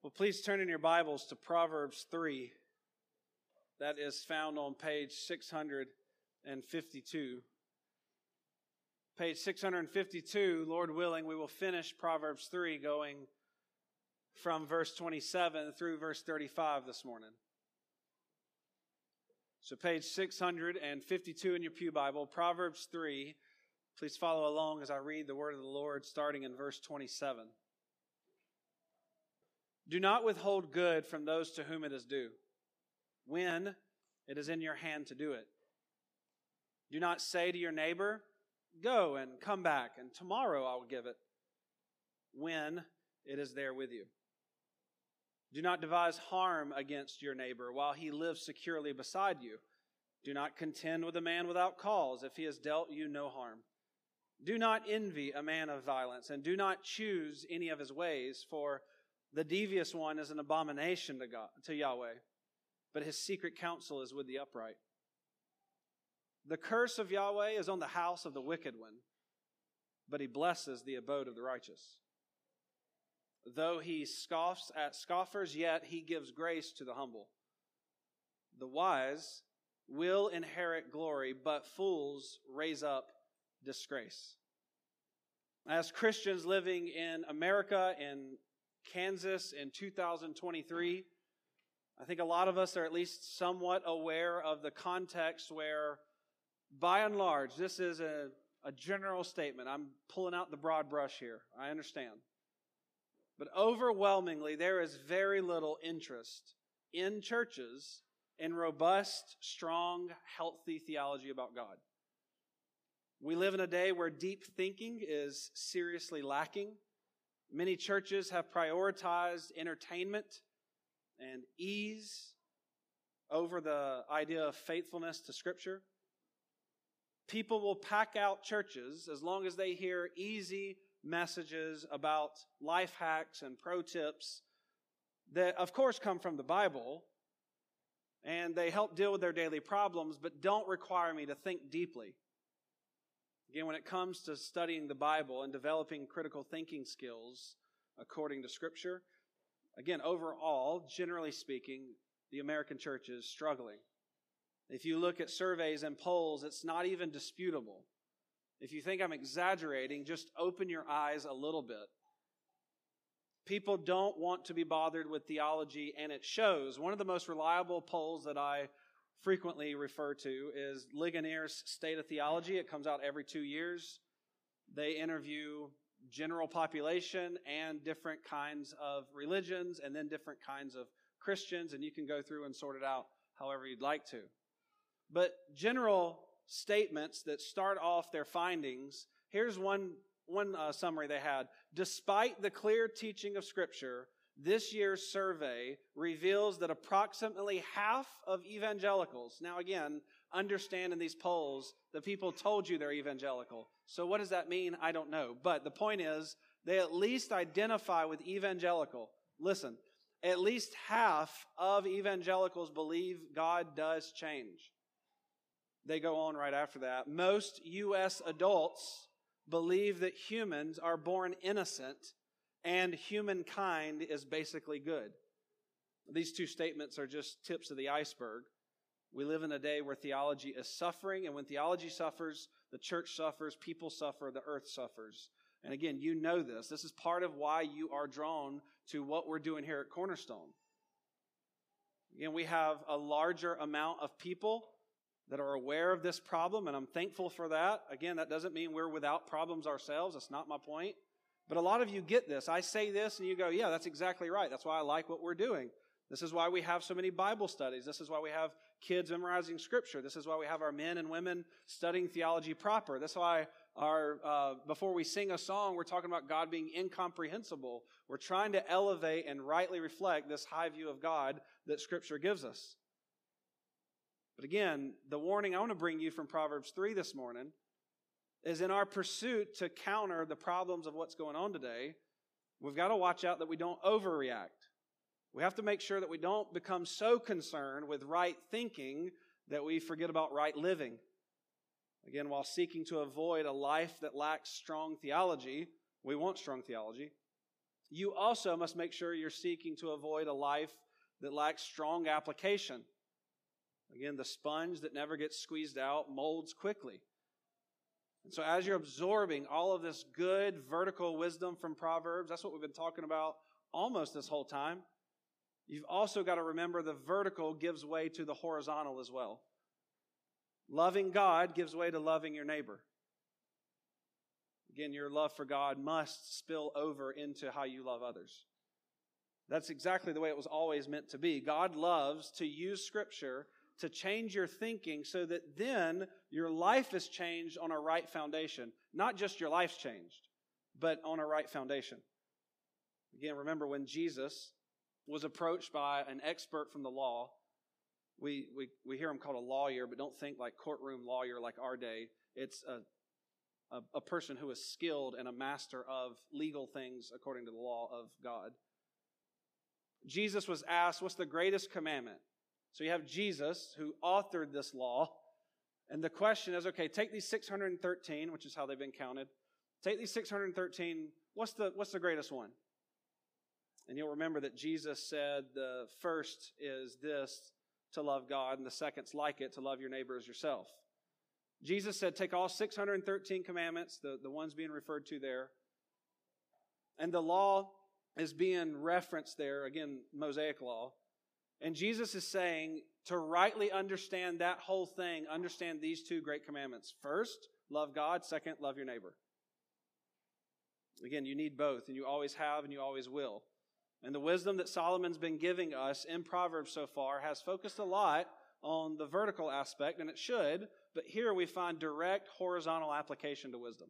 Well, please turn in your Bibles to Proverbs 3. That is found on page 652. Page 652, Lord willing, we will finish Proverbs 3 going from verse 27 through verse 35 this morning. So page 652 in your pew Bible, Proverbs 3. Please follow along as I read the word of the Lord starting in verse 27. Do not withhold good from those to whom it is due, when it is in your hand to do it. Do not say to your neighbor, go and come back, and tomorrow I will give it, when it is there with you. Do not devise harm against your neighbor while he lives securely beside you. Do not contend with a man without cause if he has dealt you no harm. Do not envy a man of violence, and do not choose any of his ways, for the devious one is an abomination to Yahweh, but his secret counsel is with the upright. The curse of Yahweh is on the house of the wicked one, but he blesses the abode of the righteous. Though he scoffs at scoffers, yet he gives grace to the humble. The wise will inherit glory, but fools raise up disgrace. As Christians living in America, in Kansas in 2023, I think a lot of us are at least somewhat aware of the context where, by and large, this is a general statement. I'm pulling out the broad brush here. I understand. But overwhelmingly, there is very little interest in churches in robust, strong, healthy theology about God. We live in a day where deep thinking is seriously lacking. Many churches have prioritized entertainment and ease over the idea of faithfulness to Scripture. People will pack out churches as long as they hear easy messages about life hacks and pro tips that, of course, come from the Bible, and they help deal with their daily problems, but don't require me to think deeply. Again, when it comes to studying the Bible and developing critical thinking skills according to Scripture, again, overall, generally speaking, the American church is struggling. If you look at surveys and polls, it's not even disputable. If you think I'm exaggerating, just open your eyes a little bit. People don't want to be bothered with theology, and it shows. One of the most reliable polls that I frequently refer to is Ligonier's State of Theology. It comes out every 2 years. They interview general population and different kinds of religions and then different kinds of Christians, and you can go through and sort it out however you'd like to. But general statements that start off their findings, here's one summary they had. Despite the clear teaching of Scripture, this year's survey reveals that approximately half of evangelicals, now again, understand in these polls that people told you they're evangelical. So what does that mean? I don't know. But the point is, they at least identify with evangelical. Listen, at least half of evangelicals believe God does change. They go on right after that. Most U.S. adults believe that humans are born innocent and humankind is basically good. These two statements are just tips of the iceberg. We live in a day where theology is suffering, and when theology suffers, the church suffers, people suffer, the earth suffers. And again, you know this. This is part of why you are drawn to what we're doing here at Cornerstone. Again, we have a larger amount of people that are aware of this problem, and I'm thankful for that. Again, that doesn't mean we're without problems ourselves. That's not my point. But a lot of you get this. I say this and you go, yeah, that's exactly right. That's why I like what we're doing. This is why we have so many Bible studies. This is why we have kids memorizing Scripture. This is why we have our men and women studying theology proper. That's why before we sing a song, we're talking about God being incomprehensible. We're trying to elevate and rightly reflect this high view of God that Scripture gives us. But again, the warning I want to bring you from Proverbs 3 this morning is in our pursuit to counter the problems of what's going on today, we've got to watch out that we don't overreact. We have to make sure that we don't become so concerned with right thinking that we forget about right living. Again, while seeking to avoid a life that lacks strong theology, we want strong theology. you also must make sure you're seeking to avoid a life that lacks strong application. Again, the sponge that never gets squeezed out molds quickly. And so as you're absorbing all of this good vertical wisdom from Proverbs, that's what we've been talking about almost this whole time, you've also got to remember the vertical gives way to the horizontal as well. Loving God gives way to loving your neighbor. Again, your love for God must spill over into how you love others. That's exactly the way it was always meant to be. God loves to use Scripture to change your thinking so that then your life is changed on a right foundation. Not just your life's changed, but on a right foundation. Again, remember when Jesus was approached by an expert from the law. We hear him called a lawyer, but don't think like courtroom lawyer like our day. It's a person who is skilled and a master of legal things according to the law of God. Jesus was asked, what's the greatest commandment? So you have Jesus who authored this law. And the question is, okay, take these 613, which is how they've been counted. Take these 613, what's the greatest one? And you'll remember that Jesus said the first is this, to love God, and the second's like it, to love your neighbor as yourself. Jesus said, take all 613 commandments, the ones being referred to there, and the law is being referenced there, again, Mosaic law. And Jesus is saying, to rightly understand that whole thing, understand these two great commandments. First, love God. Second, love your neighbor. Again, you need both, and you always have, and you always will. And the wisdom that Solomon's been giving us in Proverbs so far has focused a lot on the vertical aspect, and it should, but here we find direct horizontal application to wisdom.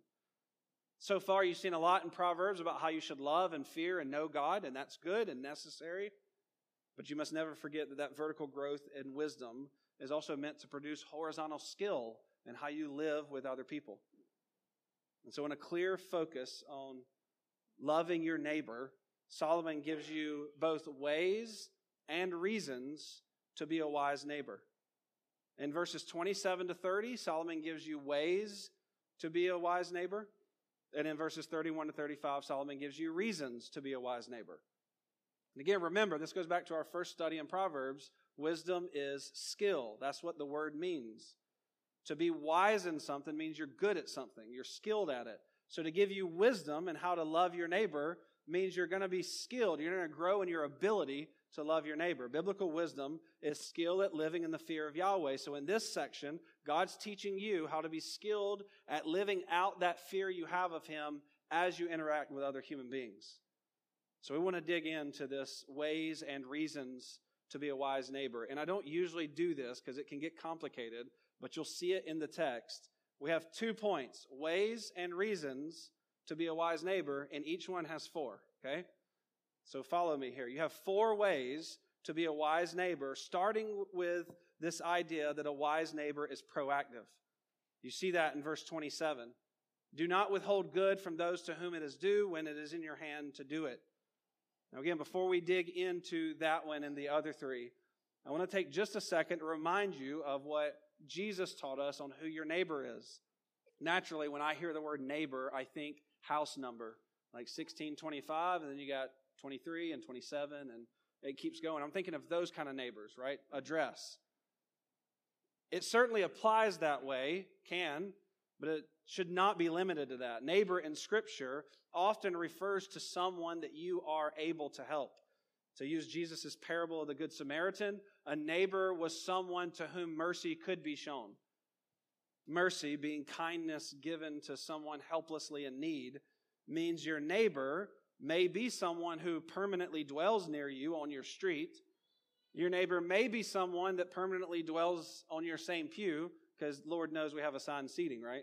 So far, you've seen a lot in Proverbs about how you should love and fear and know God, and that's good and necessary. But you must never forget that that vertical growth in wisdom is also meant to produce horizontal skill in how you live with other people. And so in a clear focus on loving your neighbor, Solomon gives you both ways and reasons to be a wise neighbor. In verses 27 to 30, Solomon gives you ways to be a wise neighbor. And in verses 31 to 35, Solomon gives you reasons to be a wise neighbor. And again, remember, this goes back to our first study in Proverbs. Wisdom is skill. That's what the word means. To be wise in something means you're good at something. You're skilled at it. So to give you wisdom and how to love your neighbor means you're going to be skilled. You're going to grow in your ability to love your neighbor. Biblical wisdom is skill at living in the fear of Yahweh. So in this section, God's teaching you how to be skilled at living out that fear you have of Him as you interact with other human beings. So we want to dig into this ways and reasons to be a wise neighbor. And I don't usually do this because it can get complicated, but you'll see it in the text. We have 2 points, ways and reasons to be a wise neighbor, and each one has 4, okay? So follow me here. You have 4 ways to be a wise neighbor, starting with this idea that a wise neighbor is proactive. You see that in verse 27. Do not withhold good from those to whom it is due when it is in your hand to do it. Now again, before we dig into that one and the other 3, I want to take just a second to remind you of what Jesus taught us on who your neighbor is. Naturally, when I hear the word neighbor, I think house number, like 1625, and then you got 23 and 27, and it keeps going. I'm thinking of those kind of neighbors, right? Address. It certainly applies that way, but it should not be limited to that. Neighbor in Scripture often refers to someone that you are able to help. To use Jesus' parable of the Good Samaritan, a neighbor was someone to whom mercy could be shown. Mercy, being kindness given to someone helplessly in need, means your neighbor may be someone who permanently dwells near you on your street. Your neighbor may be someone that permanently dwells on your same pew, because Lord knows we have assigned seating, right?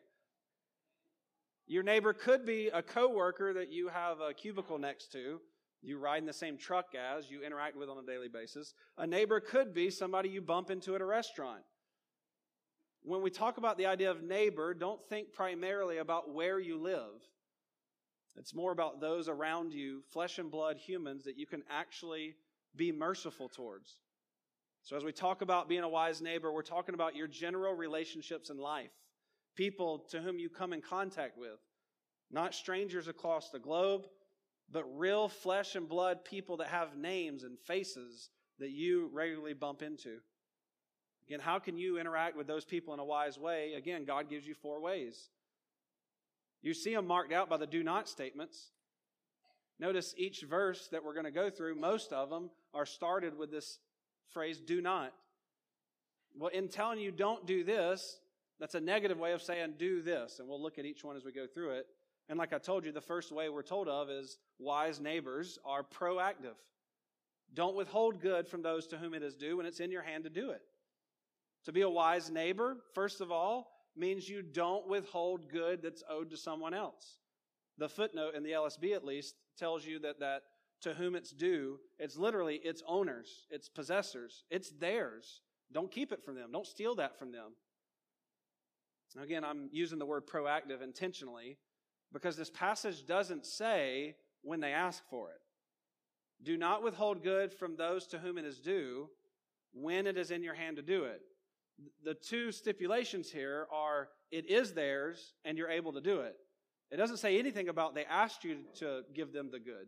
Your neighbor could be a coworker that you have a cubicle next to, you ride in the same truck as, you interact with on a daily basis. A neighbor could be somebody you bump into at a restaurant. When we talk about the idea of neighbor, don't think primarily about where you live. It's more about those around you, flesh and blood humans, that you can actually be merciful towards. So as we talk about being a wise neighbor, we're talking about your general relationships in life. People to whom you come in contact with. Not strangers across the globe, but real flesh and blood people that have names and faces that you regularly bump into. Again, how can you interact with those people in a wise way? Again, God gives you 4 ways. You see them marked out by the do not statements. Notice each verse that we're going to go through, most of them are started with this phrase, do not. Well, in telling you don't do this, that's a negative way of saying do this. And we'll look at each one as we go through it. And like I told you, the first way we're told of is wise neighbors are proactive. Don't withhold good from those to whom it is due when it's in your hand to do it. To be a wise neighbor, first of all, means you don't withhold good that's owed to someone else. The footnote in the LSB, at least, tells you that to whom it's due, it's literally its owners, its possessors. It's theirs. Don't keep it from them. Don't steal that from them. Now, again, I'm using the word proactive intentionally because this passage doesn't say when they ask for it. Do not withhold good from those to whom it is due when it is in your hand to do it. The 2 stipulations here are it is theirs and you're able to do it. It doesn't say anything about they asked you to give them the good.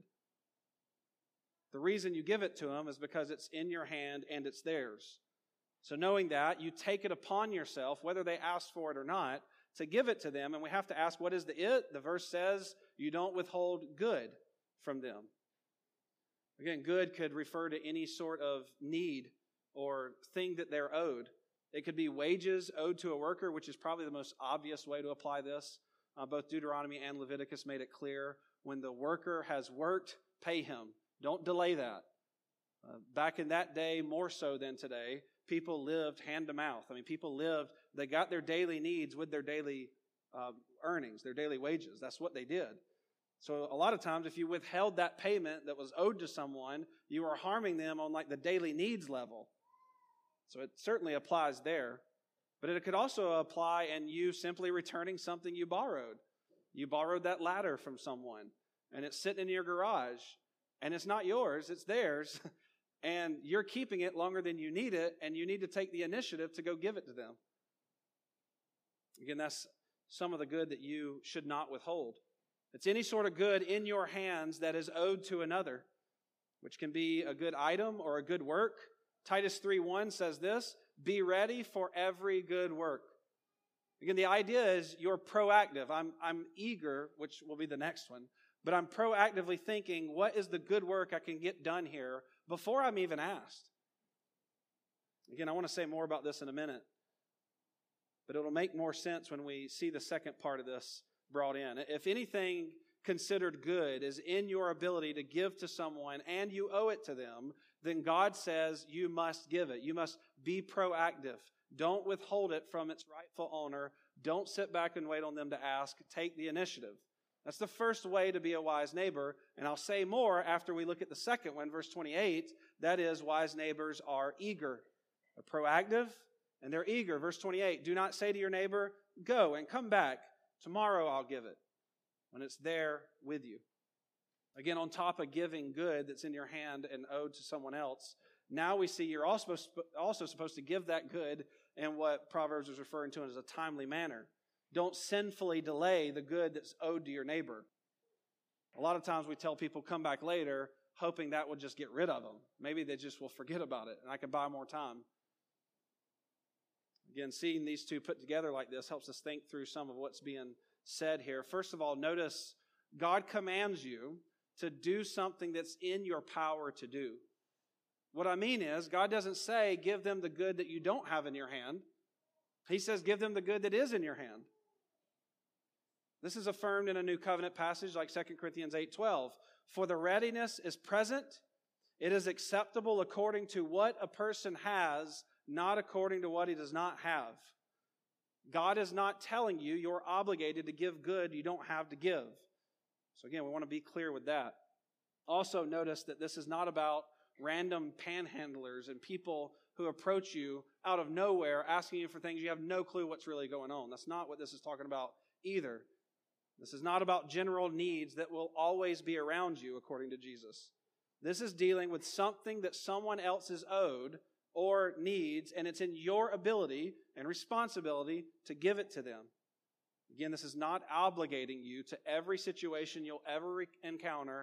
The reason you give it to them is because it's in your hand and it's theirs. So knowing that, you take it upon yourself, whether they asked for it or not, to give it to them. And we have to ask, what is the it? The verse says you don't withhold good from them. Again, good could refer to any sort of need or thing that they're owed. It could be wages owed to a worker, which is probably the most obvious way to apply this. Both Deuteronomy and Leviticus made it clear. When the worker has worked, pay him. Don't delay that. Back in that day, more so than today, people lived hand to mouth. They got their daily needs with their daily earnings, their daily wages. That's what they did. So a lot of times, if you withheld that payment that was owed to someone, you are harming them on like the daily needs level. So it certainly applies there. But it could also apply in you simply returning something you borrowed. You borrowed that ladder from someone, and it's sitting in your garage, and it's not yours, it's theirs, and you're keeping it longer than you need it, and you need to take the initiative to go give it to them. Again, that's some of the good that you should not withhold. It's any sort of good in your hands that is owed to another, which can be a good item or a good work. Titus 3:1 says this, be ready for every good work. Again, the idea is you're proactive. I'm eager, which will be the next one, but I'm proactively thinking, what is the good work I can get done here before I'm even asked? Again, I want to say more about this in a minute, but it'll make more sense when we see the second part of this brought in. If anything considered good is in your ability to give to someone and you owe it to them, then God says you must give it. You must be proactive. Don't withhold it from its rightful owner. Don't sit back and wait on them to ask. Take the initiative. That's the first way to be a wise neighbor. And I'll say more after we look at the second one, verse 28. That is, wise neighbors are eager. They're proactive and they're eager. Verse 28, do not say to your neighbor, go and come back. Tomorrow I'll give it, when it's there with you. Again, on top of giving good that's in your hand and owed to someone else, now we see you're also supposed to give that good in what Proverbs is referring to as a timely manner. Don't sinfully delay the good that's owed to your neighbor. A lot of times we tell people, come back later, hoping that will just get rid of them. Maybe they just will forget about it and I can buy more time. Again, seeing these two put together like this helps us think through some of what's being said here. First of all, notice God commands you to do something that's in your power to do. What I mean is, God doesn't say, give them the good that you don't have in your hand. He says, give them the good that is in your hand. This is affirmed in a New Covenant passage like 2 Corinthians 8:12. For the readiness is present, it is acceptable according to what a person has, not according to what he does not have. God is not telling you you're obligated to give good you don't have to give. So again, we want to be clear with that. Also notice that this is not about random panhandlers and people who approach you out of nowhere asking you for things you have no clue what's really going on. That's not what this is talking about either. This is not about general needs that will always be around you, according to Jesus. This is dealing with something that someone else is owed or needs, and it's in your ability and responsibility to give it to them. Again, this is not obligating you to every situation you'll ever encounter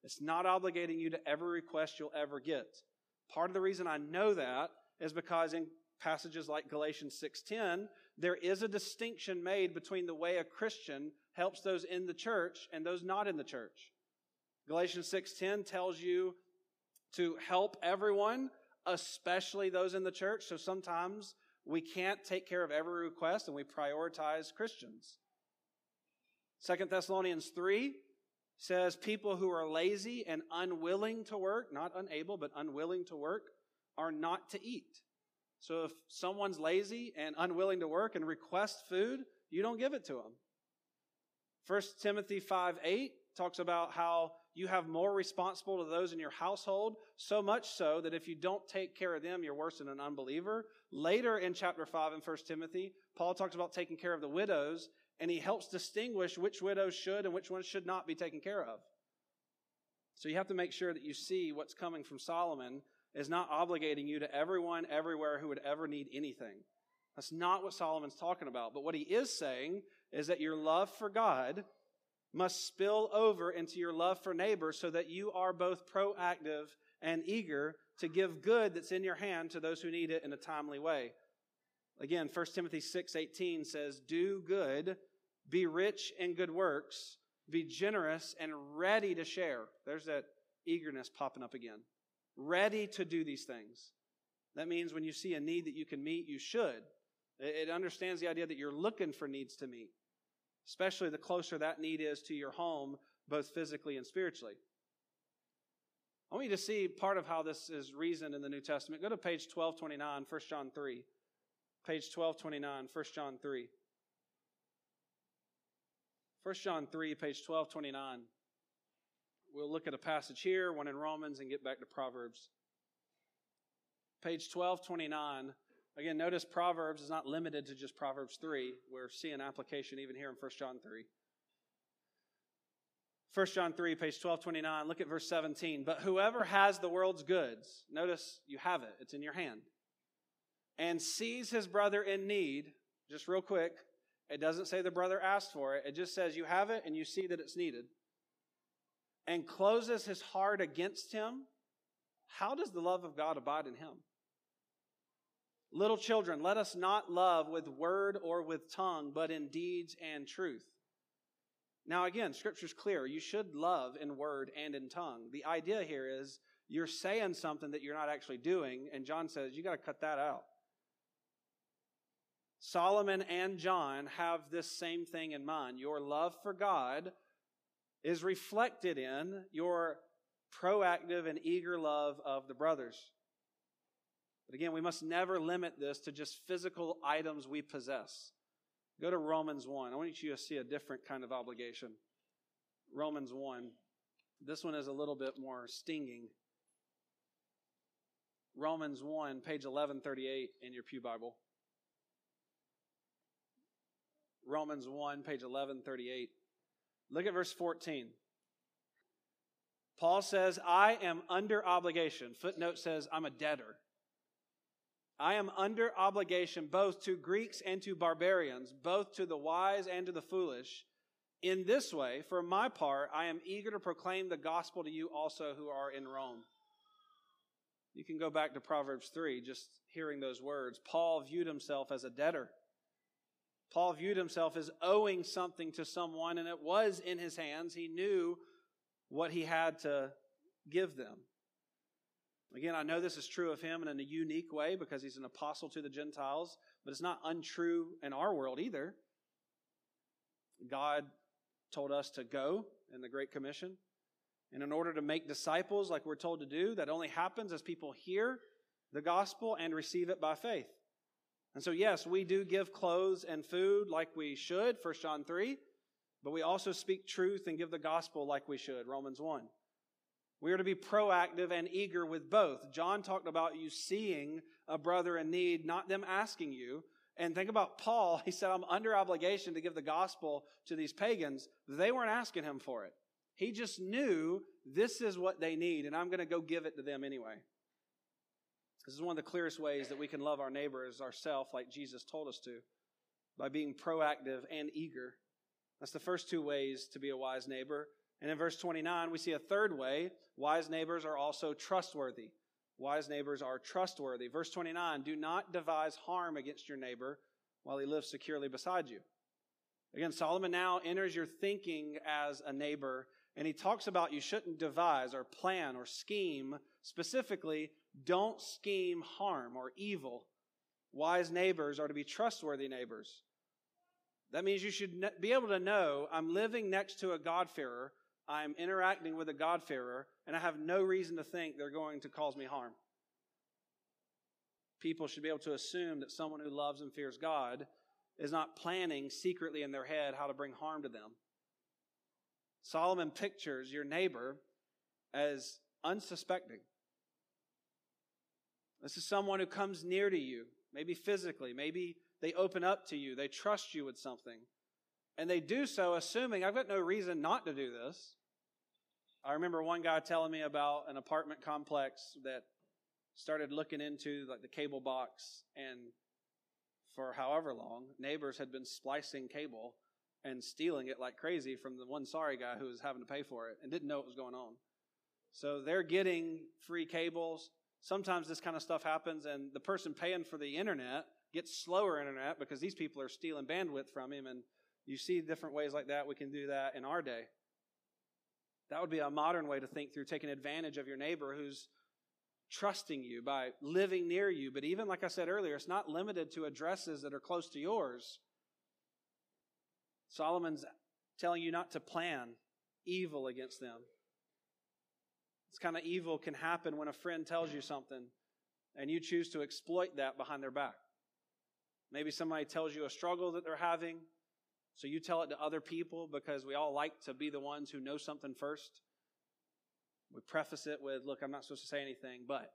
It's not obligating you to every request you'll ever get. Part of the reason I know that is because in passages like Galatians 6:10, there is a distinction made between the way a Christian helps those in the church and those not in the church. Galatians 6:10 tells you to help everyone, especially those in the church. So sometimes we can't take care of every request and we prioritize Christians. 2 Thessalonians 3 says people who are lazy and unwilling to work, not unable, but unwilling to work, are not to eat. So if someone's lazy and unwilling to work and requests food, you don't give it to them. 1 Timothy 5:8 talks about how you have more responsible to those in your household, so much so that if you don't take care of them, you're worse than an unbeliever. Later in chapter 5 in 1 Timothy, Paul talks about taking care of the widows, and he helps distinguish which widows should and which ones should not be taken care of. So you have to make sure that you see what's coming from Solomon is not obligating you to everyone, everywhere who would ever need anything. That's not what Solomon's talking about. But what he is saying is that your love for God must spill over into your love for neighbor so that you are both proactive and eager to give good that's in your hand to those who need it in a timely way. Again, 1 Timothy 6:18 says, do good, be rich in good works, be generous and ready to share. There's that eagerness popping up again. Ready to do these things. That means when you see a need that you can meet, you should. It understands the idea that you're looking for needs to meet, especially the closer that need is to your home, both physically and spiritually. I want you to see part of how this is reasoned in the New Testament. Go to page 1229, 1 John 3. Page 1229, 1 John 3. 1 John 3, page 1229. We'll look at a passage here, one in Romans, and get back to Proverbs. Page 1229. Again, notice Proverbs is not limited to just Proverbs 3. We're seeing application even here in 1 John 3. 1 John 3, page 1229. Look at verse 17. But whoever has the world's goods, notice you have it. It's in your hand. And sees his brother in need, just real quick, it doesn't say the brother asked for it. It just says you have it and you see that it's needed. And closes his heart against him. How does the love of God abide in him? Little children, let us not love with word or with tongue, but in deeds and truth. Now again, Scripture's clear. You should love in word and in tongue. The idea here is you're saying something that you're not actually doing, and John says you got to cut that out. Solomon and John have this same thing in mind. Your love for God is reflected in your proactive and eager love of the brothers. But again, we must never limit this to just physical items we possess. Go to Romans 1. I want you to see a different kind of obligation. Romans 1. This one is a little bit more stinging. Romans 1, page 1138 in your Pew Bible. Romans 1, page 1138. Look at verse 14. Paul says, I am under obligation. Footnote says, I'm a debtor. I am under obligation both to Greeks and to barbarians, both to the wise and to the foolish. In this way, for my part, I am eager to proclaim the gospel to you also who are in Rome. You can go back to Proverbs 3, just hearing those words. Paul viewed himself as a debtor. Paul viewed himself as owing something to someone, and it was in his hands. He knew what he had to give them. Again, I know this is true of him in a unique way because he's an apostle to the Gentiles, but it's not untrue in our world either. God told us to go in the Great Commission. And in order to make disciples like we're told to do, that only happens as people hear the gospel and receive it by faith. And so, yes, we do give clothes and food like we should, 1 John 3, but we also speak truth and give the gospel like we should, Romans 1. We are to be proactive and eager with both. John talked about you seeing a brother in need, not them asking you. And think about Paul. He said, I'm under obligation to give the gospel to these pagans. They weren't asking him for it. He just knew this is what they need, and I'm going to go give it to them anyway. This is one of the clearest ways that we can love our neighbor as ourselves, like Jesus told us to, by being proactive and eager. That's the first two ways to be a wise neighbor. And in verse 29, we see a third way. Wise neighbors are also trustworthy. Wise neighbors are trustworthy. Verse 29, do not devise harm against your neighbor while he lives securely beside you. Again, Solomon now enters your thinking as a neighbor, and he talks about you shouldn't devise or plan or scheme. Specifically, don't scheme harm or evil. Wise neighbors are to be trustworthy neighbors. That means you should be able to know, I'm living next to a God-fearer, I'm interacting with a God-fearer, and I have no reason to think they're going to cause me harm. People should be able to assume that someone who loves and fears God is not planning secretly in their head how to bring harm to them. Solomon pictures your neighbor as unsuspecting. This is someone who comes near to you, maybe physically, maybe they open up to you, they trust you with something. And they do so assuming, I've got no reason not to do this. I remember one guy telling me about an apartment complex that started looking into like the cable box, and for however long, neighbors had been splicing cable and stealing it like crazy from the one sorry guy who was having to pay for it and didn't know what was going on. So they're getting free cables. Sometimes this kind of stuff happens, and the person paying for the internet gets slower internet because these people are stealing bandwidth from him, and you see different ways like that. We can do that in our day. That would be a modern way to think through taking advantage of your neighbor who's trusting you by living near you. But even, like I said earlier, it's not limited to addresses that are close to yours. Solomon's telling you not to plan evil against them. This kind of evil can happen when a friend tells you something and you choose to exploit that behind their back. Maybe somebody tells you a struggle that they're having, so you tell it to other people because we all like to be the ones who know something first. We preface it with, look, I'm not supposed to say anything, but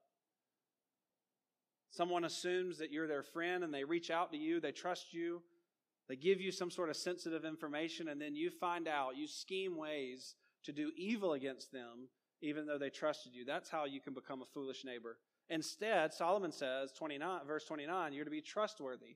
someone assumes that you're their friend and they reach out to you, they trust you, they give you some sort of sensitive information, and then you find out, you scheme ways to do evil against them even though they trusted you. That's how you can become a foolish neighbor. Instead, Solomon says, verse 29, you're to be trustworthy.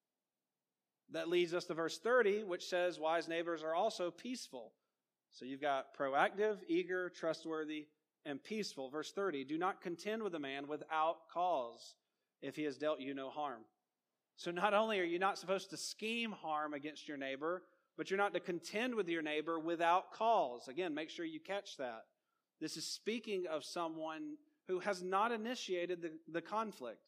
That leads us to verse 30, which says wise neighbors are also peaceful. So you've got proactive, eager, trustworthy, and peaceful. Verse 30, do not contend with a man without cause if he has dealt you no harm. So not only are you not supposed to scheme harm against your neighbor, but you're not to contend with your neighbor without cause. Again, make sure you catch that. This is speaking of someone who has not initiated the conflict.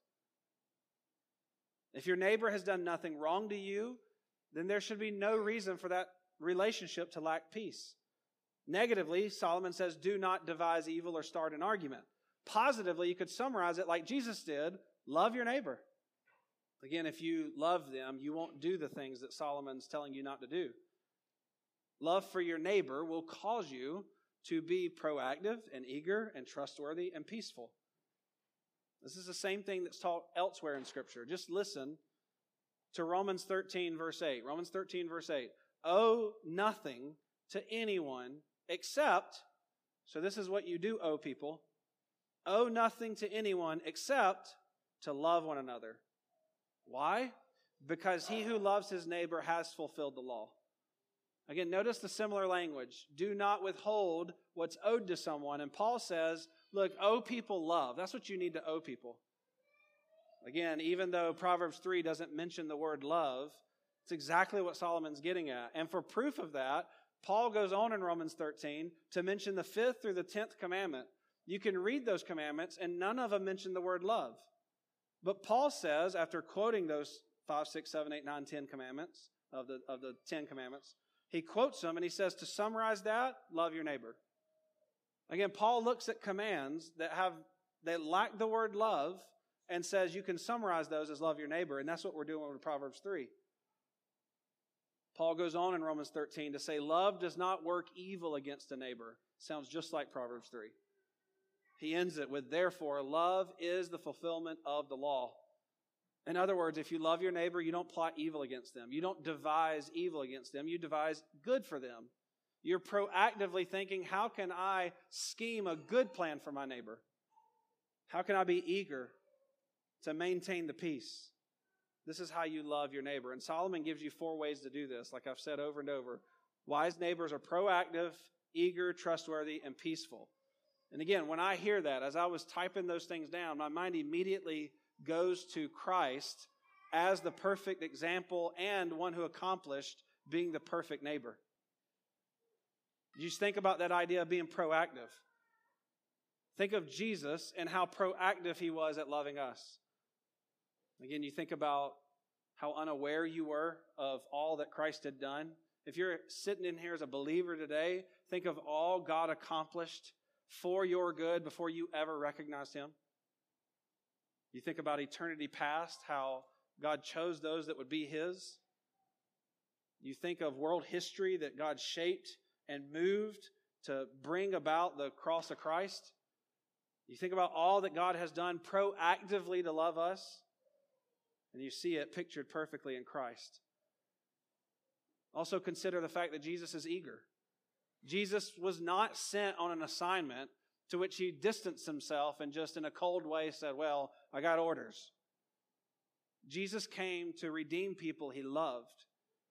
If your neighbor has done nothing wrong to you, then there should be no reason for that relationship to lack peace. Negatively, Solomon says, do not devise evil or start an argument. Positively, you could summarize it like Jesus did, love your neighbor. Again, if you love them, you won't do the things that Solomon's telling you not to do. Love for your neighbor will cause you to be proactive and eager and trustworthy and peaceful. This is the same thing that's taught elsewhere in Scripture. Just listen to Romans 13, verse 8. Romans 13, verse 8. Owe nothing to anyone except, so this is what you do owe people, owe nothing to anyone except to love one another. Why? Because he who loves his neighbor has fulfilled the law. Again, notice the similar language. Do not withhold what's owed to someone. And Paul says, look, owe people love. That's what you need to owe people. Again, even though Proverbs 3 doesn't mention the word love, it's exactly what Solomon's getting at. And for proof of that, Paul goes on in Romans 13 to mention the 5th through the 10th commandment. You can read those commandments, and none of them mention the word love. But Paul says, after quoting those 5, 6, 7, 8, 9, 10 commandments of the 10 commandments, he quotes them and he says, to summarize that, love your neighbor. Again, Paul looks at commands that lack the word love and says you can summarize those as love your neighbor, and that's what we're doing with Proverbs 3. Paul goes on in Romans 13 to say, love does not work evil against a neighbor. Sounds just like Proverbs 3. He ends it with, therefore, love is the fulfillment of the law. In other words, if you love your neighbor, you don't plot evil against them. You don't devise evil against them. You devise good for them. You're proactively thinking, how can I scheme a good plan for my neighbor? How can I be eager to maintain the peace? This is how you love your neighbor. And Solomon gives you 4 ways to do this, like I've said over and over. Wise neighbors are proactive, eager, trustworthy, and peaceful. And again, when I hear that, as I was typing those things down, my mind immediately goes to Christ as the perfect example and one who accomplished being the perfect neighbor. You just think about that idea of being proactive. Think of Jesus and how proactive he was at loving us. Again, you think about how unaware you were of all that Christ had done. If you're sitting in here as a believer today, think of all God accomplished for your good before you ever recognized him. You think about eternity past, how God chose those that would be his. You think of world history that God shaped and moved to bring about the cross of Christ. You think about all that God has done proactively to love us, and you see it pictured perfectly in Christ. Also consider the fact that Jesus is eager. Jesus was not sent on an assignment to which he distanced himself and just in a cold way said, well, I got orders. Jesus came to redeem people he loved.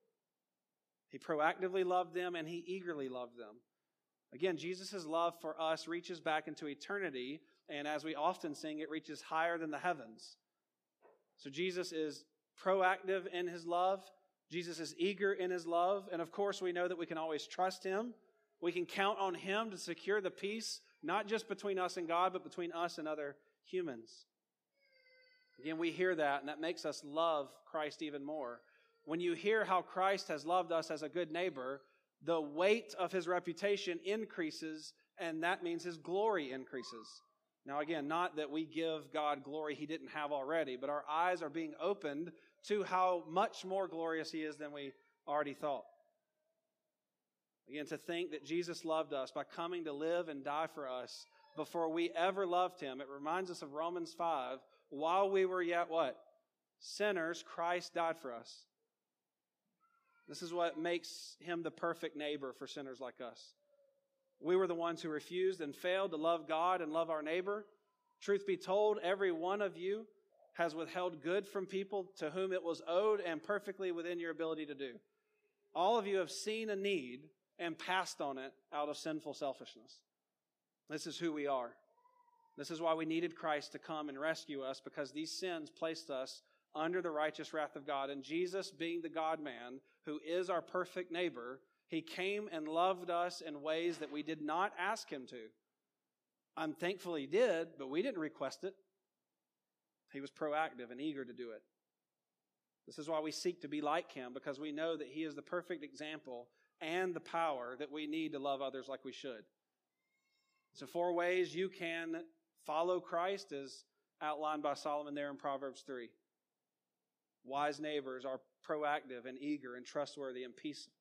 He proactively loved them and he eagerly loved them. Again, Jesus' love for us reaches back into eternity, and as we often sing, it reaches higher than the heavens. So Jesus is proactive in his love. Jesus is eager in his love. And of course, we know that we can always trust him. We can count on him to secure the peace, not just between us and God, but between us and other humans. Again, we hear that, and that makes us love Christ even more. When you hear how Christ has loved us as a good neighbor, the weight of his reputation increases, and that means his glory increases. Now again, not that we give God glory he didn't have already, but our eyes are being opened to how much more glorious he is than we already thought. Again, to think that Jesus loved us by coming to live and die for us before we ever loved him. It reminds us of Romans 5. While we were yet what? Sinners, Christ died for us. This is what makes him the perfect neighbor for sinners like us. We were the ones who refused and failed to love God and love our neighbor. Truth be told, every one of you has withheld good from people to whom it was owed and perfectly within your ability to do. All of you have seen a need and passed on it out of sinful selfishness. This is who we are. This is why we needed Christ to come and rescue us, because these sins placed us under the righteous wrath of God. And Jesus, being the God-man, who is our perfect neighbor, he came and loved us in ways that we did not ask him to. I'm thankful he did, but we didn't request it. He was proactive and eager to do it. This is why we seek to be like him, because we know that he is the perfect example and the power that we need to love others like we should. So 4 ways you can follow Christ as outlined by Solomon there in Proverbs 3. Wise neighbors are proactive and eager and trustworthy and peaceful.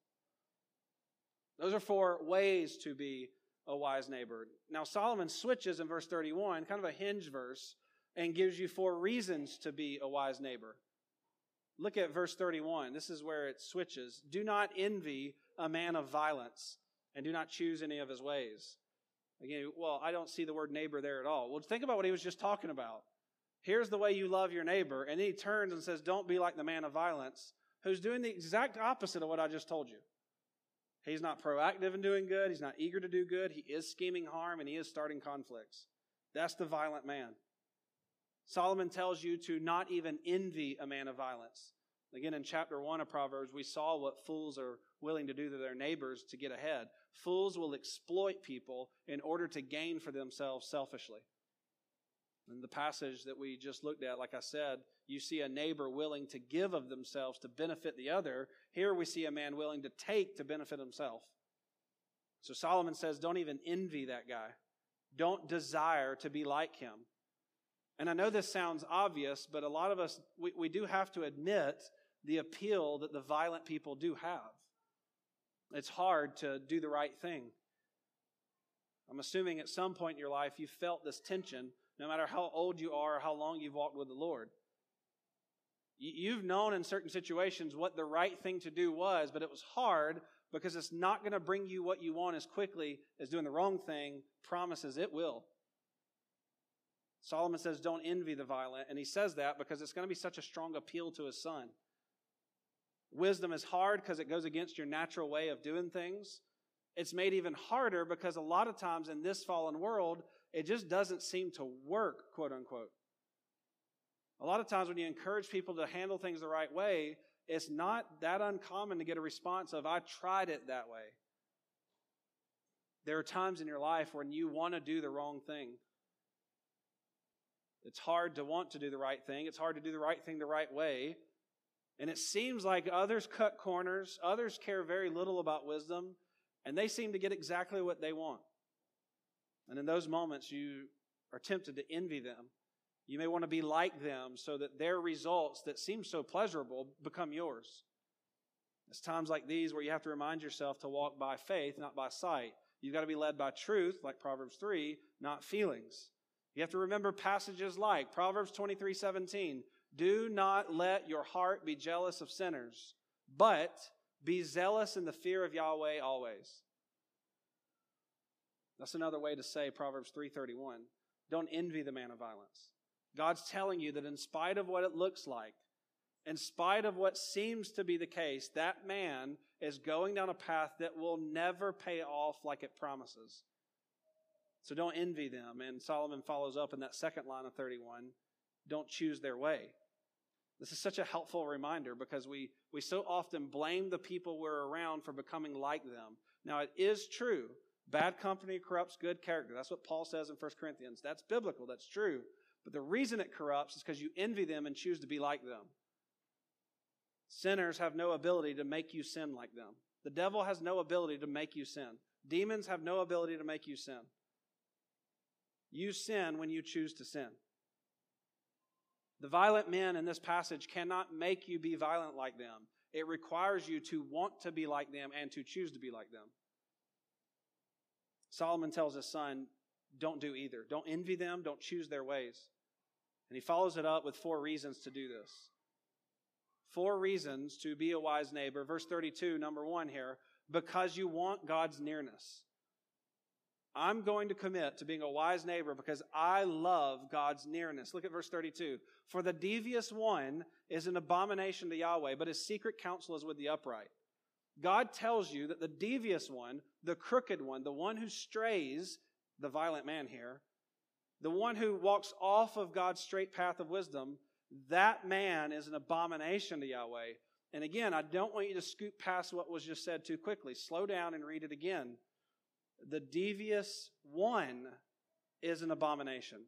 Those are 4 ways to be a wise neighbor. Now Solomon switches in verse 31, kind of a hinge verse, and gives you 4 reasons to be a wise neighbor. Look at verse 31. This is where it switches. Do not envy a man of violence, and do not choose any of his ways. Again, well, I don't see the word neighbor there at all. Well, think about what he was just talking about. Here's the way you love your neighbor, and then he turns and says, don't be like the man of violence, who's doing the exact opposite of what I just told you. He's not proactive in doing good. He's not eager to do good. He is scheming harm, and he is starting conflicts. That's the violent man. Solomon tells you to not even envy a man of violence. Again, in chapter 1 of Proverbs, we saw what fools are willing to do to their neighbors to get ahead. Fools will exploit people in order to gain for themselves selfishly. In the passage that we just looked at, like I said, you see a neighbor willing to give of themselves to benefit the other. Here we see a man willing to take to benefit himself. So Solomon says, don't even envy that guy. Don't desire to be like him. And I know this sounds obvious, but a lot of us, we do have to admit the appeal that the violent people do have. It's hard to do the right thing. I'm assuming at some point in your life you felt this tension, no matter how old you are or how long you've walked with the Lord. You've known in certain situations what the right thing to do was, but it was hard because it's not going to bring you what you want as quickly as doing the wrong thing promises it will. Solomon says, don't envy the violent, and he says that because it's going to be such a strong appeal to his son. Wisdom is hard because it goes against your natural way of doing things. It's made even harder because a lot of times in this fallen world, it just doesn't seem to work, quote unquote. A lot of times when you encourage people to handle things the right way, it's not that uncommon to get a response of, I tried it that way. There are times in your life when you want to do the wrong thing. It's hard to want to do the right thing. It's hard to do the right thing the right way. And it seems like others cut corners, others care very little about wisdom, and they seem to get exactly what they want. And in those moments, you are tempted to envy them. You may want to be like them so that their results that seem so pleasurable become yours. It's times like these where you have to remind yourself to walk by faith, not by sight. You've got to be led by truth, like Proverbs 3, not feelings. You have to remember passages like Proverbs 23:17. Do not let your heart be jealous of sinners, but be zealous in the fear of Yahweh always. That's another way to say Proverbs 3:31. Don't envy the man of violence. God's telling you that in spite of what it looks like, in spite of what seems to be the case, that man is going down a path that will never pay off like it promises. So don't envy them. And Solomon follows up in that second line of 31, don't choose their way. This is such a helpful reminder because we so often blame the people we're around for becoming like them. Now, it is true. Bad company corrupts good character. That's what Paul says in 1 Corinthians. That's biblical. That's true. But the reason it corrupts is because you envy them and choose to be like them. Sinners have no ability to make you sin like them. The devil has no ability to make you sin. Demons have no ability to make you sin. You sin when you choose to sin. The violent men in this passage cannot make you be violent like them. It requires you to want to be like them and to choose to be like them. Solomon tells his son, don't do either. Don't envy them. Don't choose their ways. And he follows it up with 4 reasons to do this. 4 reasons to be a wise neighbor. Verse 32, number 1 here, because you want God's nearness. I'm going to commit to being a wise neighbor because I love God's nearness. Look at verse 32. For the devious one is an abomination to Yahweh, but his secret counsel is with the upright. God tells you that the devious one, the crooked one, the one who strays, the violent man here, the one who walks off of God's straight path of wisdom, that man is an abomination to Yahweh. And again, I don't want you to scoot past what was just said too quickly. Slow down and read it again. The devious one is an abomination.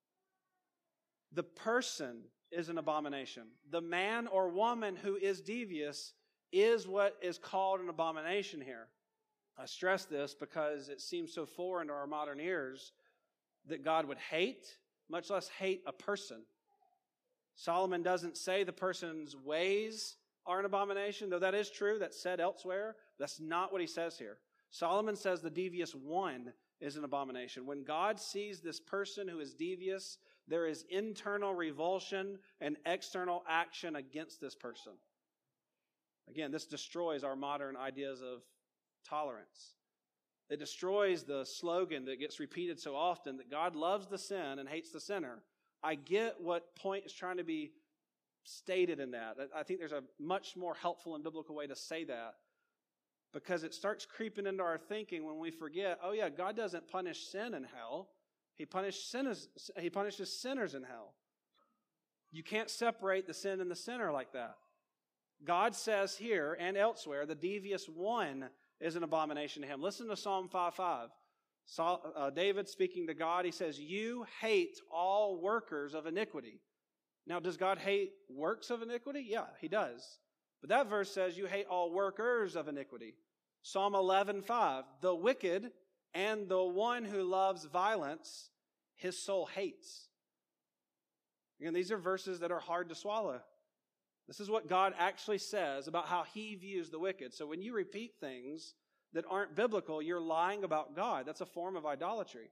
The person is an abomination. The man or woman who is devious is what is called an abomination here. I stress this because it seems so foreign to our modern ears that God would hate, much less hate a person. Solomon doesn't say the person's ways are an abomination, though that is true. That's said elsewhere. That's not what he says here. Solomon says the devious one is an abomination. When God sees this person who is devious, there is internal revulsion and external action against this person. Again, this destroys our modern ideas of tolerance. It destroys the slogan that gets repeated so often that God loves the sin and hates the sinner. I get what point is trying to be stated in that. I think there's a much more helpful and biblical way to say that because it starts creeping into our thinking when we forget, oh yeah, God doesn't punish sin in hell. He punishes sinners in hell. You can't separate the sin and the sinner like that. God says here and elsewhere, the devious one is an abomination to him. Listen to Psalm 5:5. David speaking to God, he says, you hate all workers of iniquity. Now, does God hate works of iniquity? Yeah, he does. But that verse says you hate all workers of iniquity. Psalm 11:5, the wicked and the one who loves violence, his soul hates. Again, these are verses that are hard to swallow. This is what God actually says about how he views the wicked. So when you repeat things that aren't biblical, you're lying about God. That's a form of idolatry.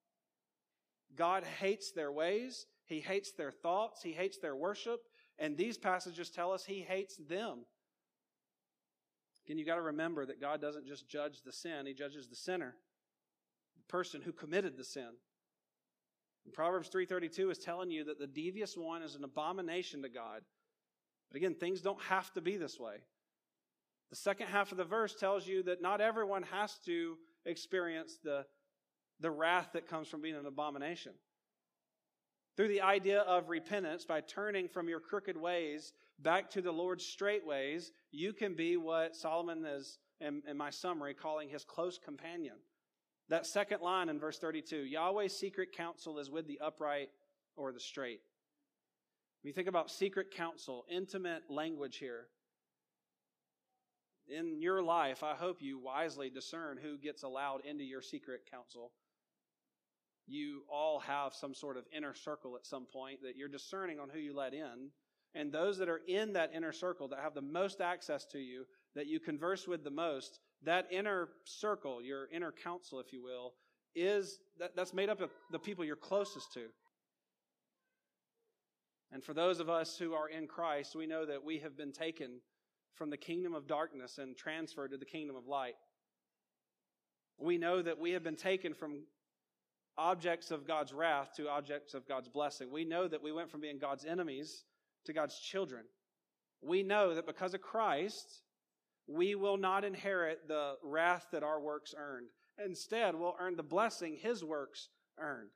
God hates their ways. He hates their thoughts. He hates their worship. And these passages tell us he hates them. Again, you got to remember that God doesn't just judge the sin. He judges the sinner, the person who committed the sin. And Proverbs 3:32 is telling you that the devious one is an abomination to God. But again, things don't have to be this way. The second half of the verse tells you that not everyone has to experience the wrath that comes from being an abomination. Through the idea of repentance, by turning from your crooked ways back to the Lord's straight ways, you can be what Solomon is, in my summary, calling his close companion. That second line in verse 32, Yahweh's secret counsel is with the upright or the straight. When you think about secret counsel, intimate language here, in your life, I hope you wisely discern who gets allowed into your secret counsel. You all have some sort of inner circle at some point that you're discerning on who you let in. And those that are in that inner circle, that have the most access to you, that you converse with the most, that inner circle, your inner counsel, if you will, that's made up of the people you're closest to. And for those of us who are in Christ, we know that we have been taken from the kingdom of darkness and transferred to the kingdom of light. We know that we have been taken from objects of God's wrath to objects of God's blessing. We know that we went from being God's enemies to God's children. We know that because of Christ, we will not inherit the wrath that our works earned. Instead, we'll earn the blessing his works earned.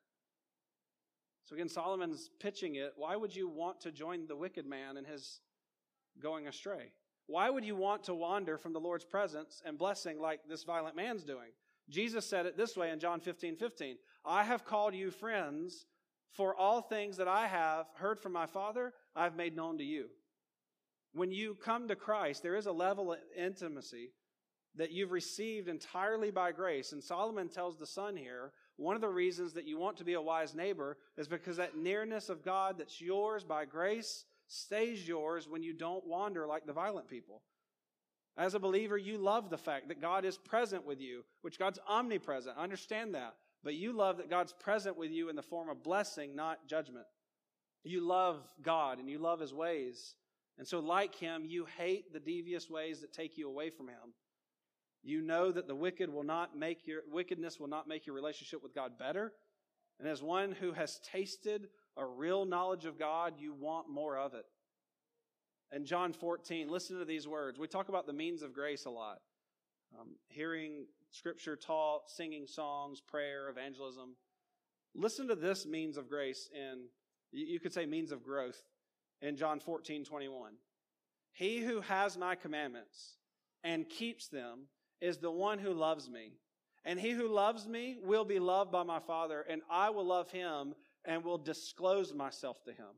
So again, Solomon's pitching it. Why would you want to join the wicked man in his going astray? Why would you want to wander from the Lord's presence and blessing like this violent man's doing? Jesus said it this way in John 15:15. I have called you friends, for all things that I have heard from my Father, I have made known to you. When you come to Christ, there is a level of intimacy that you've received entirely by grace. And Solomon tells the son here, one of the reasons that you want to be a wise neighbor is because that nearness of God that's yours by grace stays yours when you don't wander like the violent people. As a believer, you love the fact that God is present with you, which God's omnipresent. Understand that. But you love that God's present with you in the form of blessing, not judgment. You love God and you love his ways. And so like him, you hate the devious ways that take you away from him. You know that the wickedness will not make your relationship with God better. And as one who has tasted a real knowledge of God, you want more of it. In John 14, listen to these words. We talk about the means of grace a lot. Hearing Scripture taught, singing songs, prayer, evangelism. Listen to this means of grace, and you could say means of growth, in John 14:21. He who has my commandments and keeps them is the one who loves me. And he who loves me will be loved by my Father, and I will love him and will disclose myself to him.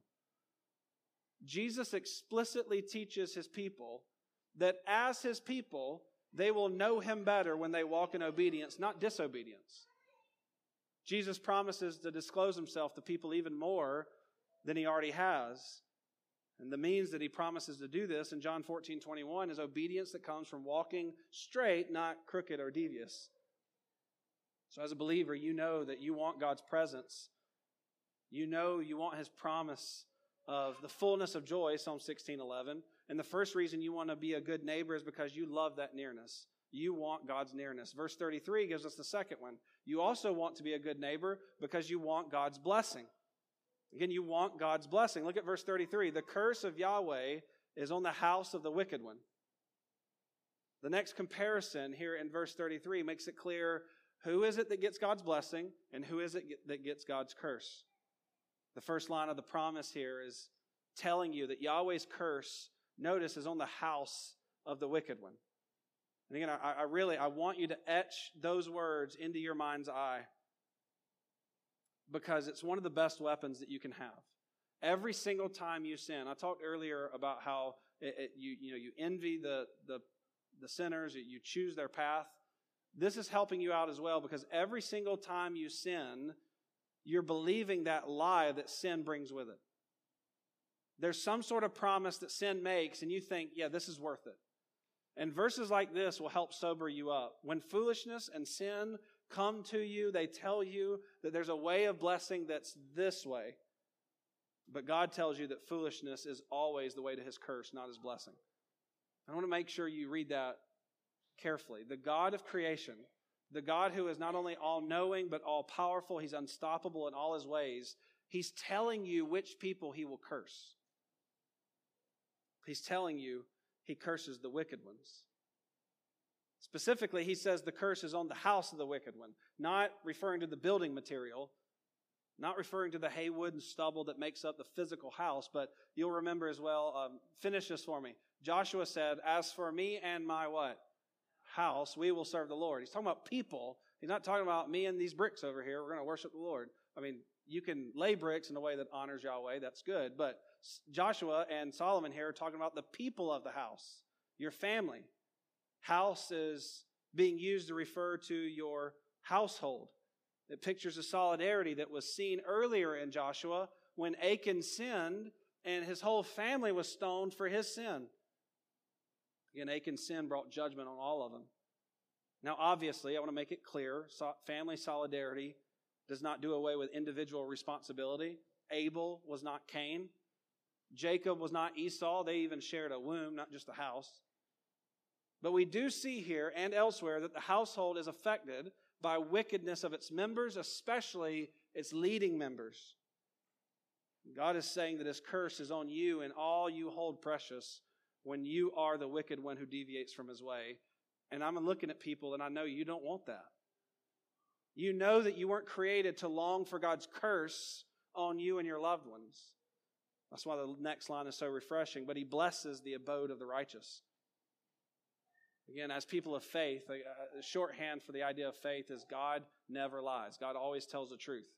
Jesus explicitly teaches his people that as his people, they will know him better when they walk in obedience, not disobedience. Jesus promises to disclose himself to people even more than he already has. And the means that he promises to do this in John 14:21 is obedience that comes from walking straight, not crooked or devious. So as a believer, you know that you want God's presence. You know you want his promise of the fullness of joy, Psalm 16:11. And the first reason you want to be a good neighbor is because you love that nearness. You want God's nearness. Verse 33 gives us the second one. You also want to be a good neighbor because you want God's blessing. Again, you want God's blessing. Look at verse 33. The curse of Yahweh is on the house of the wicked one. The next comparison here in verse 33 makes it clear who is it that gets God's blessing and who is it that gets God's curse. The first line of the promise here is telling you that Yahweh's curse, notice, is on the house of the wicked one. And again, I want you to etch those words into your mind's eye, because it's one of the best weapons that you can have. Every single time you sin, I talked earlier about how you envy the sinners, you choose their path. This is helping you out as well, because every single time you sin, you're believing that lie that sin brings with it. There's some sort of promise that sin makes, and you think, yeah, this is worth it. And verses like this will help sober you up. When foolishness and sin come to you, they tell you that there's a way of blessing that's this way. But God tells you that foolishness is always the way to his curse, not his blessing. I want to make sure you read that carefully. The God of creation, the God who is not only all-knowing but all-powerful, he's unstoppable in all his ways, he's telling you which people he will curse. He's telling you he curses the wicked ones. Specifically, he says the curse is on the house of the wicked one, not referring to the building material, not referring to the hay, wood, and stubble that makes up the physical house, but you'll remember as well, finish this for me. Joshua said, as for me and my what? House, we will serve the Lord. He's talking about people. He's not talking about me and these bricks over here. We're going to worship the Lord. I mean, you can lay bricks in a way that honors Yahweh. That's good. But Joshua and Solomon here are talking about the people of the house, your family. House is being used to refer to your household. It pictures a solidarity that was seen earlier in Joshua when Achan sinned and his whole family was stoned for his sin. Again, Achan's sin brought judgment on all of them. Now, obviously, I want to make it clear, family solidarity does not do away with individual responsibility. Abel was not Cain. Jacob was not Esau. They even shared a womb, not just a house. But we do see here and elsewhere that the household is affected by wickedness of its members, especially its leading members. God is saying that His curse is on you and all you hold precious when you are the wicked one who deviates from His way. And I'm looking at people and I know you don't want that. You know that you weren't created to long for God's curse on you and your loved ones. That's why the next line is so refreshing. But He blesses the abode of the righteous. Again, as people of faith, a shorthand for the idea of faith is God never lies. God always tells the truth.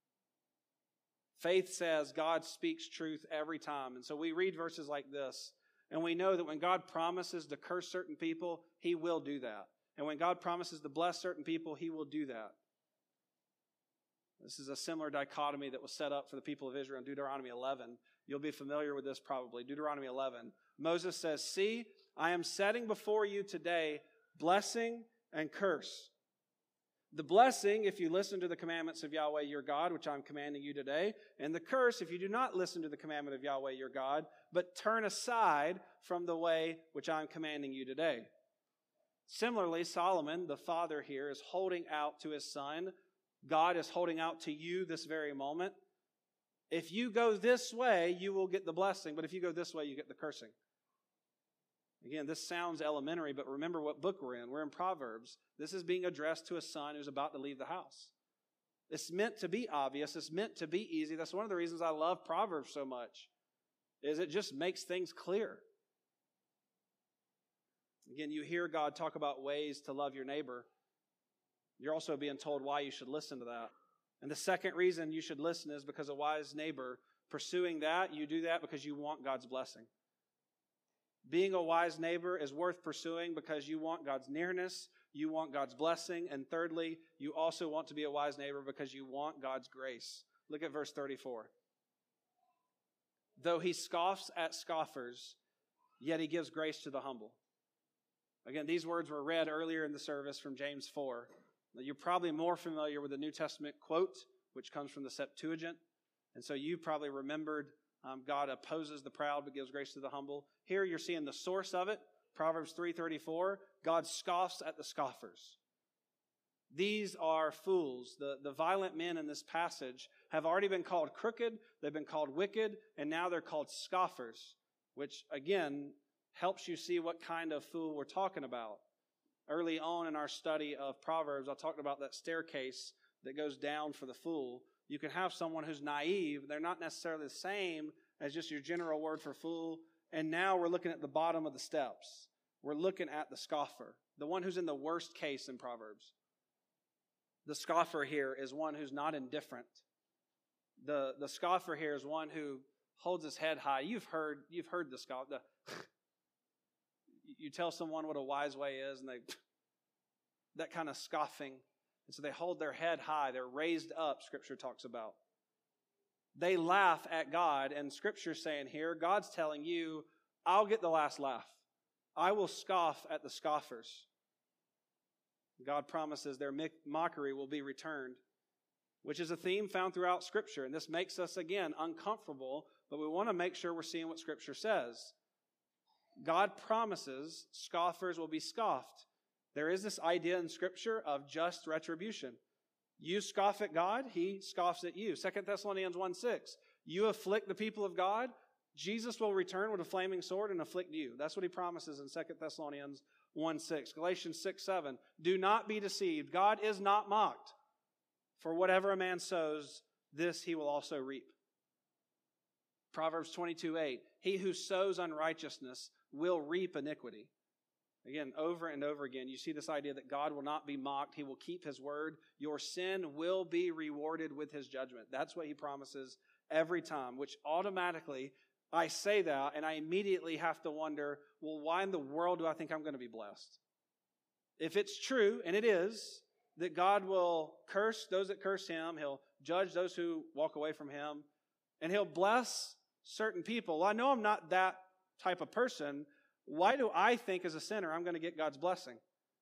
Faith says God speaks truth every time. And so we read verses like this, and we know that when God promises to curse certain people, He will do that. And when God promises to bless certain people, He will do that. This is a similar dichotomy that was set up for the people of Israel in Deuteronomy 11. You'll be familiar with this probably. Deuteronomy 11. Moses says, "See, I am setting before you today blessing and curse. The blessing, if you listen to the commandments of Yahweh your God, which I'm commanding you today, and the curse, if you do not listen to the commandment of Yahweh your God, but turn aside from the way which I'm commanding you today." Similarly, Solomon, the father here, is holding out to his son. God is holding out to you this very moment. If you go this way, you will get the blessing, but if you go this way, you get the cursing. Again, this sounds elementary, but remember what book we're in. We're in Proverbs. This is being addressed to a son who's about to leave the house. It's meant to be obvious. It's meant to be easy. That's one of the reasons I love Proverbs so much, is it just makes things clear. Again, you hear God talk about ways to love your neighbor. You're also being told why you should listen to that. And the second reason you should listen is because a wise neighbor, pursuing that, you do that because you want God's blessing. Being a wise neighbor is worth pursuing because you want God's nearness, you want God's blessing, and thirdly, you also want to be a wise neighbor because you want God's grace. Look at verse 34. Though he scoffs at scoffers, yet he gives grace to the humble. Again, these words were read earlier in the service from James 4. Now, you're probably more familiar with the New Testament quote, which comes from the Septuagint. And so you probably remembered God opposes the proud but gives grace to the humble. Here you're seeing the source of it, Proverbs 3:34. God scoffs at the scoffers. These are fools. The violent men in this passage have already been called crooked, they've been called wicked, and now they're called scoffers, which again helps you see what kind of fool we're talking about. Early on in our study of Proverbs, I talked about that staircase that goes down for the fool. You can have someone who's naive. They're not necessarily the same as just your general word for fool. And now we're looking at the bottom of the steps. We're looking at the scoffer, the one who's in the worst case in Proverbs. The scoffer here is one who's not indifferent. The scoffer here is one who holds his head high. You've heard the scoffer. You tell someone what a wise way is, and that kind of scoffing. And so they hold their head high. They're raised up, Scripture talks about. They laugh at God, and Scripture's saying here, God's telling you, I'll get the last laugh. I will scoff at the scoffers. God promises their mockery will be returned, which is a theme found throughout Scripture. And this makes us, again, uncomfortable, but we want to make sure we're seeing what Scripture says. God promises scoffers will be scoffed. There is this idea in Scripture of just retribution. You scoff at God, He scoffs at you. 2 Thessalonians 1:6. You afflict the people of God, Jesus will return with a flaming sword and afflict you. That's what He promises in 2 Thessalonians 1:6. Galatians 6:7. Do not be deceived. God is not mocked. For whatever a man sows, this he will also reap. Proverbs 22:8. He who sows unrighteousness will reap iniquity. Again, over and over again, you see this idea that God will not be mocked. He will keep His word. Your sin will be rewarded with His judgment. That's what He promises every time, which automatically, I say that, and I immediately have to wonder, well, why in the world do I think I'm going to be blessed? If it's true, and it is, that God will curse those that curse Him, He'll judge those who walk away from Him, and He'll bless certain people. Well, I know I'm not that type of person. Why do I think as a sinner I'm going to get God's blessing?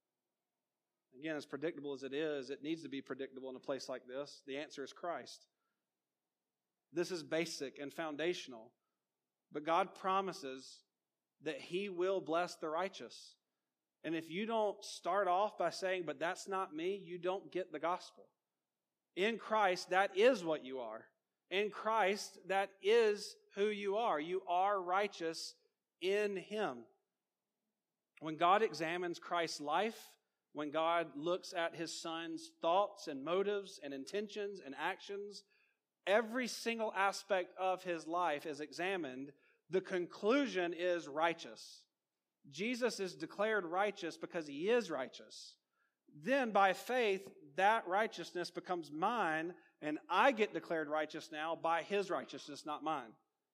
Again, as predictable as it is, it needs to be predictable in a place like this. The answer is Christ. This is basic and foundational. But God promises that He will bless the righteous. And if you don't start off by saying, but that's not me, you don't get the gospel. In Christ, that is what you are. In Christ, that is who you are. You are righteous in Him. When God examines Christ's life, when God looks at His Son's thoughts and motives and intentions and actions, every single aspect of His life is examined. The conclusion is righteous. Jesus is declared righteous because He is righteous. Then by faith, that righteousness becomes mine, and I get declared righteous now by His righteousness, not mine.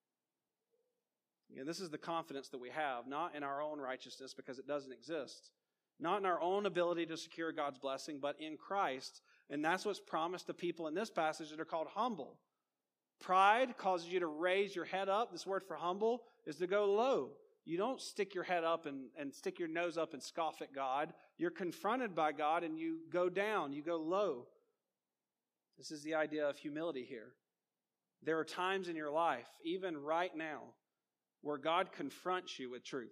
Again, this is the confidence that we have, not in our own righteousness because it doesn't exist, not in our own ability to secure God's blessing, but in Christ. And that's what's promised to people in this passage that are called humble. Pride causes you to raise your head up. This word for humble is to go low. You don't stick your head up and stick your nose up and scoff at God. You're confronted by God and you go down, you go low. This is the idea of humility here. There are times in your life, even right now, where God confronts you with truth.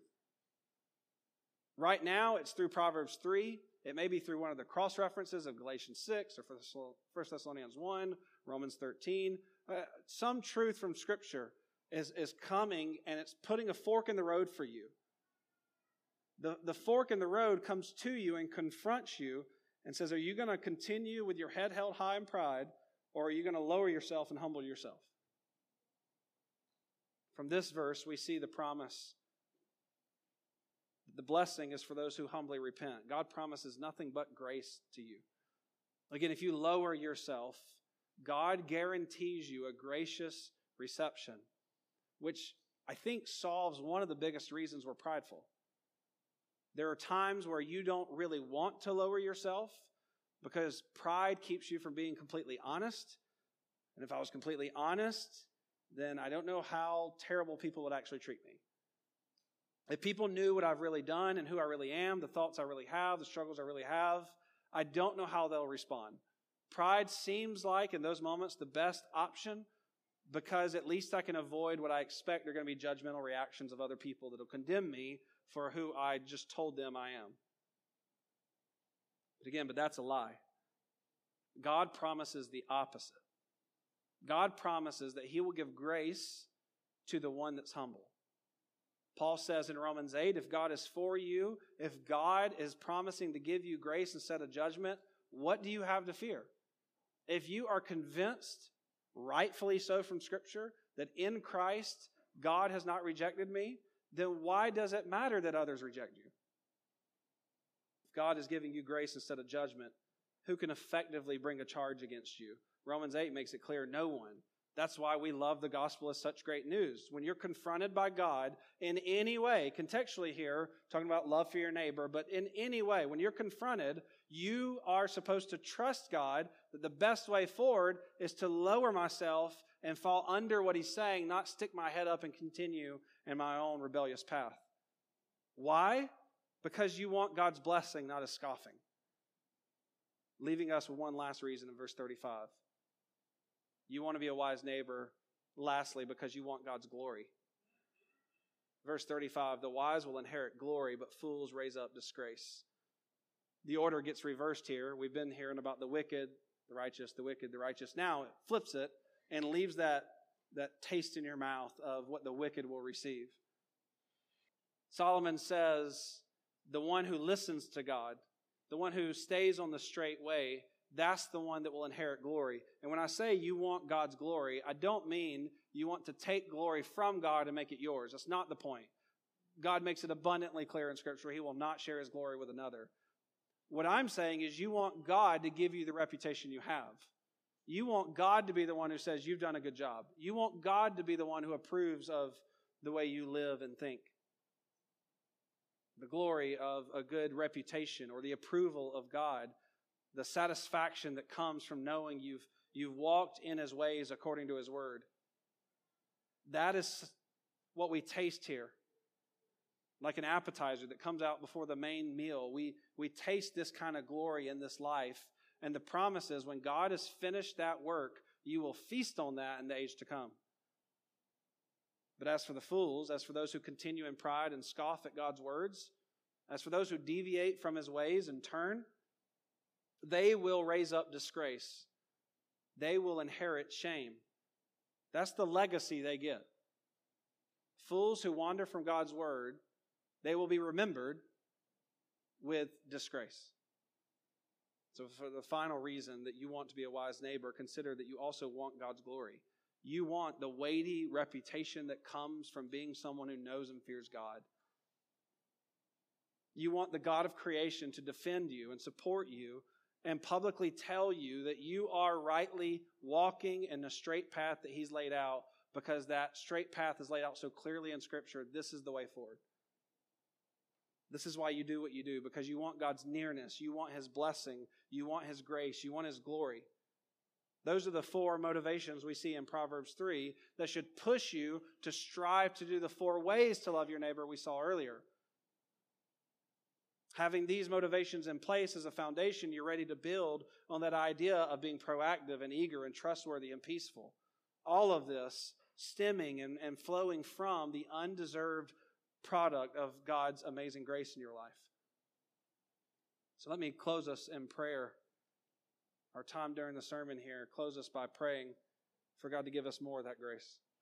Right now, it's through Proverbs 3. It may be through one of the cross-references of Galatians 6 or 1 Thessalonians 1, Romans 13. Some truth from Scripture is coming, and it's putting a fork in the road for you. The fork in the road comes to you and confronts you and says, are you going to continue with your head held high in pride, or are you going to lower yourself and humble yourself? From this verse, we see the promise. The blessing is for those who humbly repent. God promises nothing but grace to you. Again, if you lower yourself, God guarantees you a gracious reception, which I think solves one of the biggest reasons we're prideful. There are times where you don't really want to lower yourself because pride keeps you from being completely honest. And if I was completely honest, then I don't know how terrible people would actually treat me. If people knew what I've really done and who I really am, the thoughts I really have, the struggles I really have, I don't know how they'll respond. Pride seems like, in those moments, the best option because at least I can avoid what I expect are going to be judgmental reactions of other people that will condemn me for who I just told them I am. But that's a lie. God promises the opposite. God promises that He will give grace to the one that's humble. Paul says in Romans 8, if God is for you, if God is promising to give you grace instead of judgment, what do you have to fear? If you are convinced, rightfully so from Scripture, that in Christ God has not rejected me, then why does it matter that others reject you? If God is giving you grace instead of judgment, who can effectively bring a charge against you? Romans 8 makes it clear, no one. That's why we love the gospel as such great news. When you're confronted by God in any way, contextually here, talking about love for your neighbor, but in any way, when you're confronted, you are supposed to trust God that the best way forward is to lower myself and fall under what He's saying, not stick my head up and continue in my own rebellious path. Why? Because you want God's blessing, not His scoffing. Leaving us with one last reason in verse 35. You want to be a wise neighbor, lastly, because you want God's glory. Verse 35, the wise will inherit glory, but fools raise up disgrace. The order gets reversed here. We've been hearing about the wicked, the righteous, the wicked, the righteous. Now it flips it and leaves that taste in your mouth of what the wicked will receive. Solomon says the one who listens to God, the one who stays on the straight way, that's the one that will inherit glory. And when I say you want God's glory, I don't mean you want to take glory from God and make it yours. That's not the point. God makes it abundantly clear in Scripture He will not share His glory with another. What I'm saying is you want God to give you the reputation you have. You want God to be the one who says you've done a good job. You want God to be the one who approves of the way you live and think. The glory of a good reputation or the approval of God, the satisfaction that comes from knowing you've walked in His ways according to His word. That is what we taste here. Like an appetizer that comes out before the main meal. We taste this kind of glory in this life. And the promise is when God has finished that work, you will feast on that in the age to come. But as for the fools, as for those who continue in pride and scoff at God's words, as for those who deviate from His ways and turn, they will raise up disgrace. They will inherit shame. That's the legacy they get. Fools who wander from God's word, they will be remembered with disgrace. So for the final reason that you want to be a wise neighbor, consider that you also want God's glory. You want the weighty reputation that comes from being someone who knows and fears God. You want the God of creation to defend you and support you and publicly tell you that you are rightly walking in the straight path that He's laid out, because that straight path is laid out so clearly in Scripture. This is the way forward. This is why you do what you do, because you want God's nearness. You want His blessing. You want His grace. You want His glory. Those are the 4 motivations we see in Proverbs 3 that should push you to strive to do the 4 ways to love your neighbor we saw earlier. Having these motivations in place as a foundation, you're ready to build on that idea of being proactive and eager and trustworthy and peaceful. All of this stemming and flowing from the undeserved product of God's amazing grace in your life. So let me close us in prayer. Our time during the sermon here, close us by praying for God to give us more of that grace.